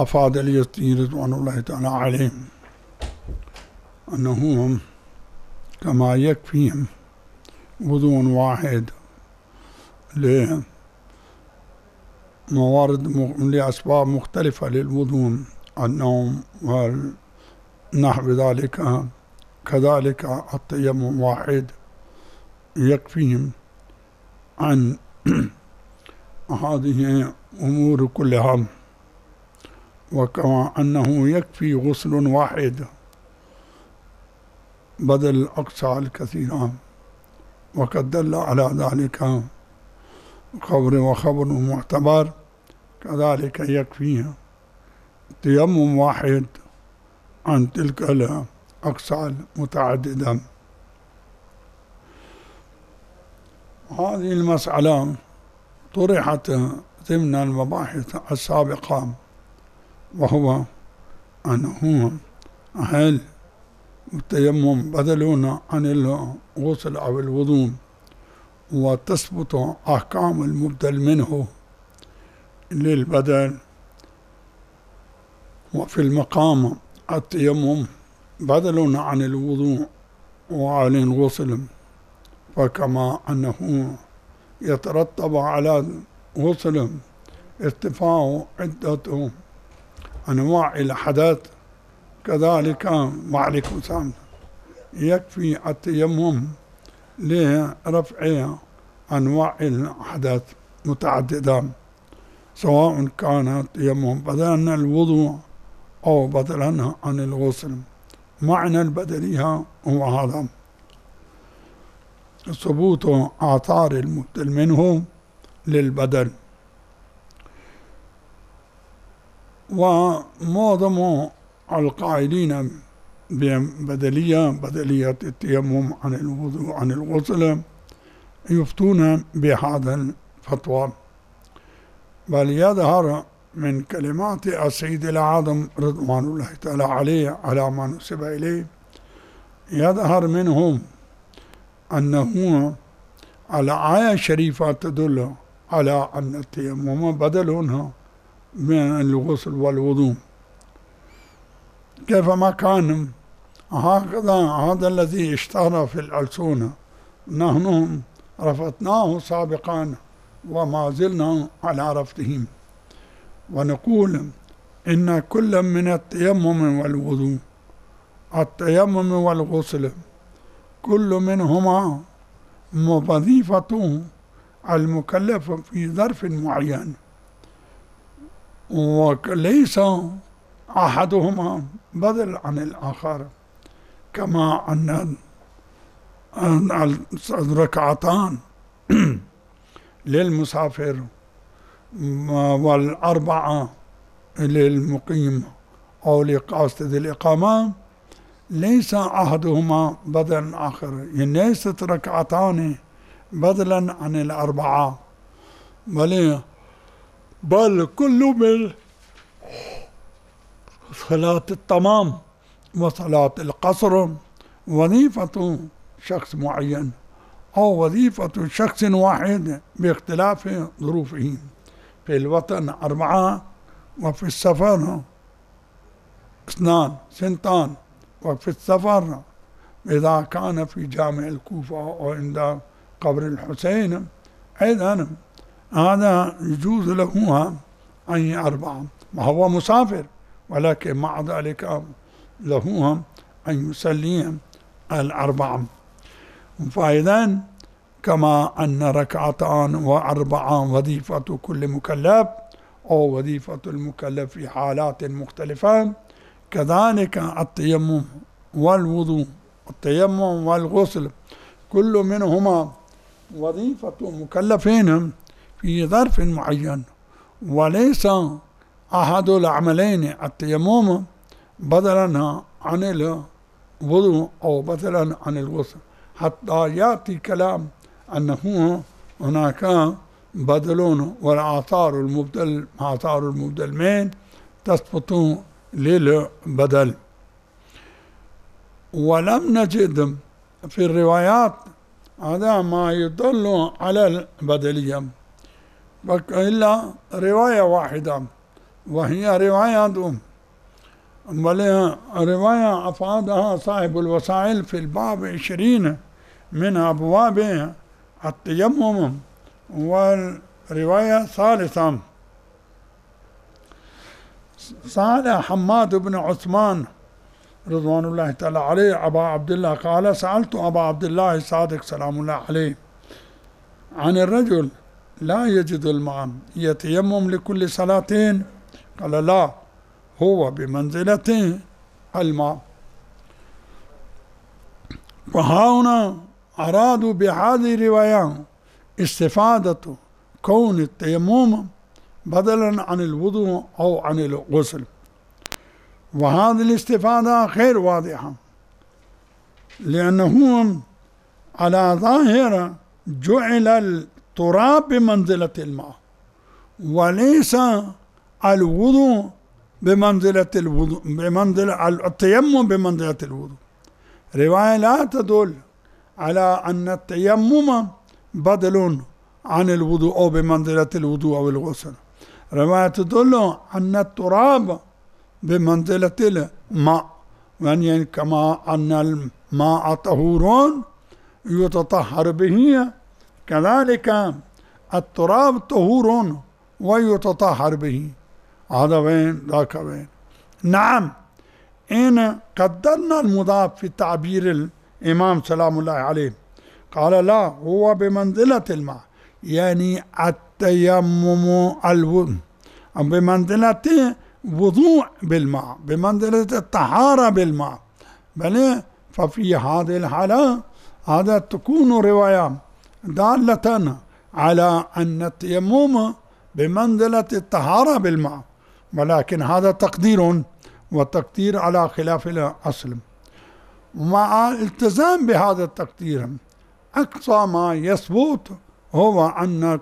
أفاد اليزدي رضوان الله تعالى عليهم أنه كما يكفيهم وضوء واحد لأسباب مختلفة للوضوء، النوم ونحو ذلك، كذلك التيمم واحد يكفيهم عن هذه أمور كلها، وكما أنه يكفي غسل واحد بدل الأقصى الكثيرة، وقد دل على ذلك خبر معتبر، كذلك يكفيه تيمم واحد عن تلك الأقصى المتعددة. هذه المسألة طرحت ضمن المباحث السابقة، وهو أنه هل التيمم بدلون عن الغسل أو الوضوء، وتثبت أحكام المبدل منه للبدل، وفي المقام التيمم بدل عن الوضوء وعن الغسل، فكما أنه يترتب على غسل ارتفاع عدة أنواع الحدث، كذلك وعليكم السلام يكفي التيمم لرفع أنواع الحدث متعددة، سواء كان التيمم بدلا عن الوضوء أو بدلا عن الغسل. معنى البدلية هو هذا: ثبوت آثار المبدل منه للبدل. ومعظم القائلين بدلية التيمم عن الوضوء عن الغسل يفتون بهذا الفتوى، بل يظهر من كلمات السيد الأعظم رضوان الله تعالى عليه على ما نسب إليه، يظهر منهم أنه الآية الشريفة تدل على أن التيمم بدل من الغسل والوضوء، كيفما كان هكذا هذا الذي اشتهر في الألسنة نحن رفضناه سابقا وما زلنا على رفضهم، ونقول إن كل من التيمم والوضوء، التيمم والغسل، كل منهما وظيفة المكلف في ظرف معين، وليس أحدهما بدل عن الآخر، كما أن الركعتان للمسافر والأربعة للمقيم أو لقاصد الإقامة ليس أحدهما بدلا آخر، يعني ليست ركعتان بدلا عن الأربعة، بل كل من صلاة التمام وصلاة القصر وظيفة شخص معين أو وظيفة شخص واحد باختلاف ظروفه. في الوطن 4 وفي السفر 2 سنتان، وفي السفر إذا كان في جامع الكوفة أو عند قبر الحسين أيضا هذا يجوز له أن 4، وهو مسافر، ولكن مع ذلك له أن يصلي 4. فإذا كما أن ركعتان و4 وظيفة كل مكلف أو وظيفة المكلف في حالات مختلفة، كذلك التيمم والوضوء، التيمم والغسل، كل منهما وظيفة مكلفين في ظرف معين، وليس أحد العملين التيمم بدلا عن الوضوء أو بدلا عن الغسل، حتى يأتي كلام أنه هناك بدلون والآثار المبدل من تثبت للبدل. ولم نجد في الروايات هذا ما يدل على البدلية إلا رواية واحدة وهي رواية رواية أفادها صاحب الوسائل في الباب 20 من أبواب التيمم. والرواية ثالثة: سأل حماد بن عثمان رضوان الله تعالى عليه أبا عبد الله قال: سألت أبا عبد الله الصادق سلام الله عليه عن الرجل لا يجد الماء يتيمم لكل صلاتين؟ قال: لا، هو بمنزلة الماء. وهنا أرادوا بهذه الرواية استفادة كون التيمم بدلا عن الوضوء أو عن الغسل، وهذه الاستفادة غير واضحة، لأنه على ظاهر جعل التراب بمنزلة الماء وليس الوضوء بمنزلة الوضوء، التيمم بمنزلة الوضوء. رواية لا تدل على أن التيمم بدل عن الوضوء أو بمنزلة الوضوء أو الغسل. رواية تدل أن التراب بمنزلة الماء، يعني كما أن الماء طهور يتطهر به، كذلك التراب طهور ويتطهر به. هذا وين ذاك وين. نعم، إن قدرنا المضاف في تعبير الإمام سلام الله عليه، قال: لا، هو بمنزلة الماء، يعني التيمم الوضوء بمنزلة وضوء بالماء، بمنزلة الطهارة بالماء. بل ففي هذه الحالة هذا تكون رواية دالة على أن التيمم بمنزلة الطهارة بالماء، ولكن هذا تقدير، والتقدير على خلاف الأصل. ومع الالتزام بهذا التقدير أقصى ما يثبت هو أن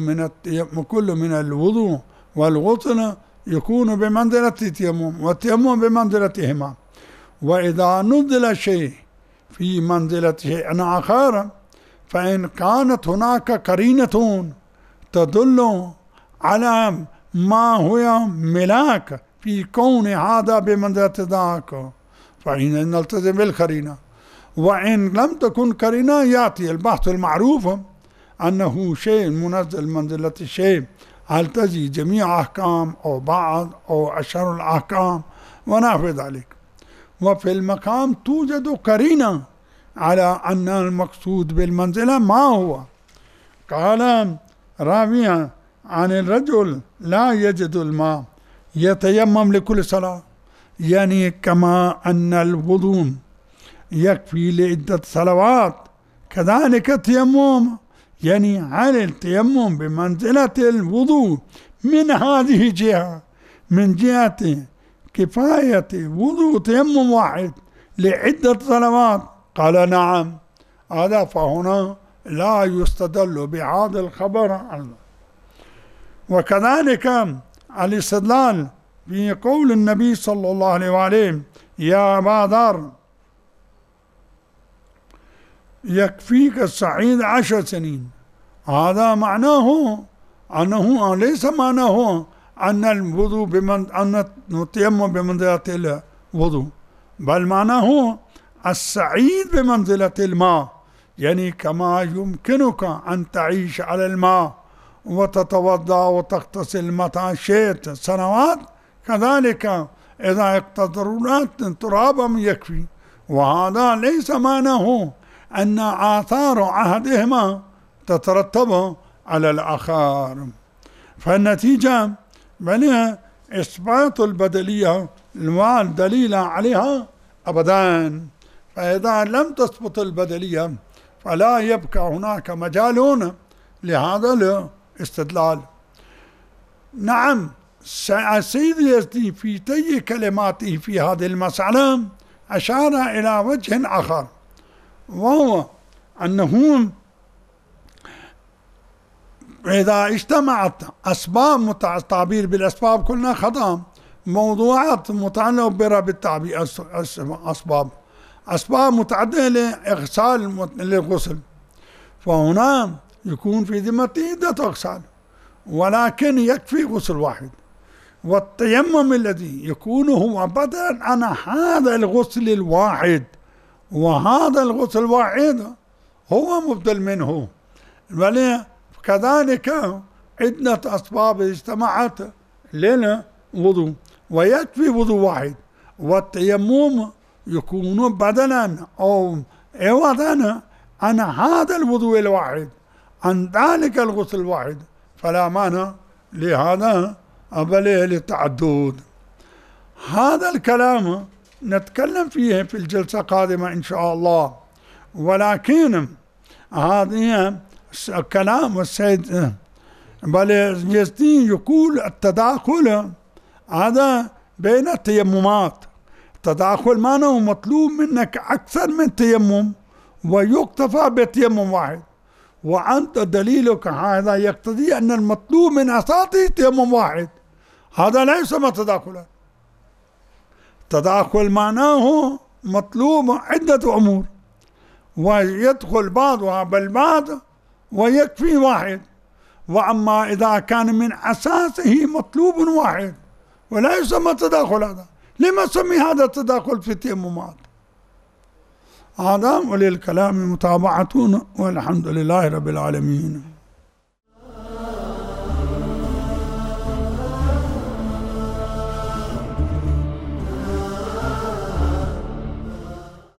كل من الوضوء والغسل يكون بمنزلة التيمم، والتيمم بمنزلتهما. وإذا نزل شيء في منزلة شيء آخر، فإن كانت هناك قرينة تدل على ما هو ملاك في كون هذا بمنزلة ذاك، فإن نلتزم بالقرينة. وإن لم تكن قرينة يأتي البحث المعروف أنه شيء منزل منزلة الشيء، هل تجي جميع أحكام أو بعض أو أشهر الأحكام ونحو ذلك. وفي المقام توجد قرينة على أن المقصود بالمنزلة ما هو. قال راوية عن الرجل لا يجد الماء يتيمم لكل صلاة، يعني كما أن الوضوء يكفي لعدة صلوات كذلك التيمم، يعني هل التيمم بمنزلة الوضوء من هذه الجهة، من جهة كفاية وضوء تيمم واحد لعدة صلوات؟ قال نعم. هذا فهنا لا يستدل بهذا الخبر. وكذلك الاستدلال في قول النبي صلى الله عليه وآله: يا أبا ذر يكفيك الصعيد 10 سنين. هذا معناه أنه ليس معناه أن الوضوء أن التيمم بمنزلة الوضوء، بل معناه السعيد بمنزلة الماء، يعني كما يمكنك أن تعيش على الماء وتتوضأ وتغتسل متى شئت سنوات، كذلك إذا اقتدرت ترابا يكفي. وهذا ليس معناه أن آثار عهدهما تترتب على الآخر. فالنتيجة بل إثبات البدلية والدليل عليها أبدا. فإذا لم تثبت البدلية فلا يبقى هناك مجال لهذا الاستدلال. نعم، السيد اليزدي في طي كلماته في هذه المسألة أشار إلى وجه آخر، وهو أنه إذا اجتمعت أسباب، التعبير بالأسباب كلنا خطأ، موضوعات متعلقة بالتعبير أسباب متعددة لإغسال للغسل، فهنا يكون في ذمته عدة أغسال، ولكن يكفي غسل واحد. والتيمم الذي يكون هو بدلا عن هذا الغسل الواحد، وهذا الغسل الواحد هو مبدل منه، بل كذلك عدة أسباب اجتمعت للوضوء ويكفي وضوء واحد، والتيمم يكون بدلا أو عوضا عن هذا الوضوء الواحد، عن ذلك الغسل الواحد، فلا مانع لهذا بل للتعدد. هذا الكلام نتكلم فيه في الجلسة القادمة إن شاء الله، ولكن هذه كلام السيد بل يزدي يقول التداخل هذا بين التيممات، التداخل معناه مطلوب منك أكثر من تيمم ويكتفى بتيمم واحد، وأنت دليلك هذا يقتضي أن المطلوب من أساطه تيمم واحد، هذا لا يسمى تداخلا. التداخل معناه مطلوب عدة أمور ويدخل بعضها بالبعض ويكفي واحد، وأما إذا كان من أساسه مطلوب واحد ولا يسمى تداخل، هذا لما سمي هذا التداخل في التيممات؟ هذا وللكلام متابعة، والحمد لله رب العالمين.